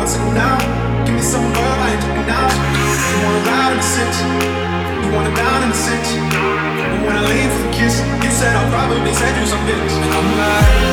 single now. Give me some love, I ain't looking out. You wanna ride in the six, you wanna dine in the six. But when I leave for the kiss, you said I'll probably send you some pics. And I'm like,